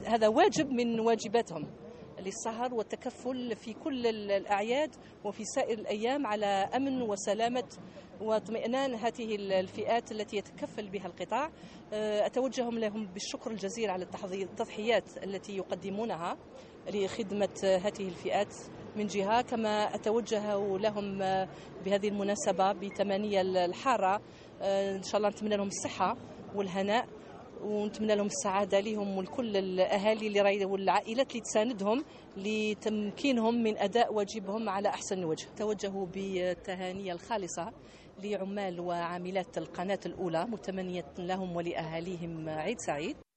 هذا واجب من واجباتهم للسهر والتكفل في كل الأعياد وفي سائر الأيام على أمن وسلامة واطمئنان هذه الفئات التي يتكفل بها القطاع. أتوجه لهم بالشكر الجزيل على التضحيات التي يقدمونها لخدمة هذه الفئات من جهة، كما أتوجه لهم بهذه المناسبة بتمانية الحارة. إن شاء الله نتمنى لهم الصحة والهناء، ونتمنى لهم السعادة لهم ولكل الأهالي والعائلات اللي تساندهم لتمكينهم من أداء واجبهم على أحسن وجه. توجهوا بالتهاني الخالصة لعمال وعاملات القناة الأولى، متمنية لهم ولأهاليهم عيد سعيد.